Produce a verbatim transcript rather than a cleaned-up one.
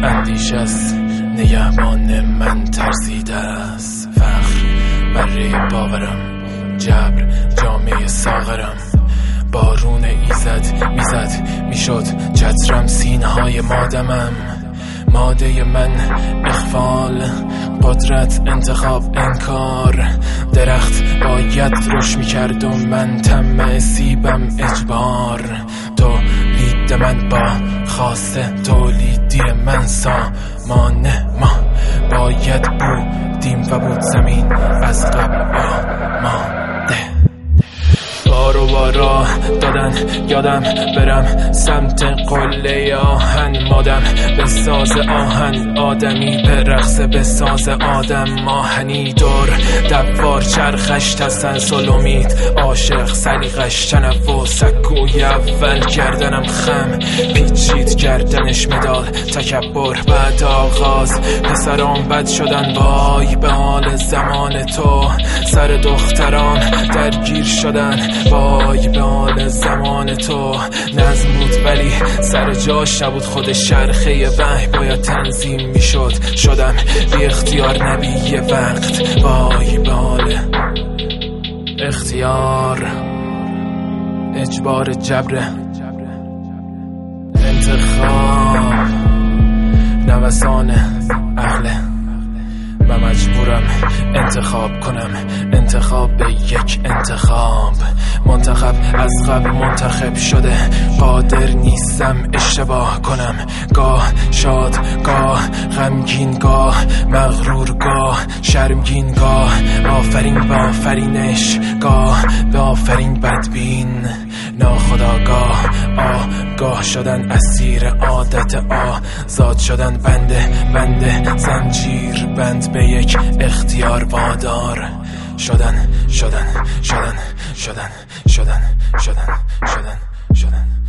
اندیشه است نگهبان من ترسیده است. فخر بره باورم، جبر جامعه ساغرم. بارون ایزد میزد میشد چترم سینه های مادمم. ماده من اخفال، قدرت انتخاب انکار. درخت باید رشد میکرد و من طمع سیبم اجبار. تولید من با خواسته، تولیدی من سامان ما. باید بودیم و بود زمین از قبل آماده. بارو بارا دادن یادم برم سمت قله آهن. مادم به ساز آهن، آدمی به رقص به ساز آدم. آهنی دور دوار چرخش، تسلسل امید عاشق سلیقش. تنوع سکوی اول گردنم خم پیچید، گردنش مدال تکبر. بعد آغاز پسرام بد شدن، وای به حال زمان تو. سر دخترام درگیر شدن، وای به حال زمان تو. نظم بود ولی سر جاش نبود، خود شرخه وحی باید تنظیم میشد. شدم بی اختیار نبی وقت، وای به حال اختیار. اجبار جبر انتخاب، نوسان عقله و مجبورم انتخاب کنم. انتخاب به یک انتخاب، منتخب از قبل منتخب شده. قادر نیستم اشتباه کنم، گاه شاد گاه غمگین، گاه مغرور گاه شرمگین، گاه آفرین به آفرینش، گاه به آفرین بدبین. ناخودآگاه آگاه شدن، اسیر عادت آزاد شدن. بنده بنده زنجیر بند به یک اختیار وادار شدن. شدن شدن شدن شدن شدن شدن شدن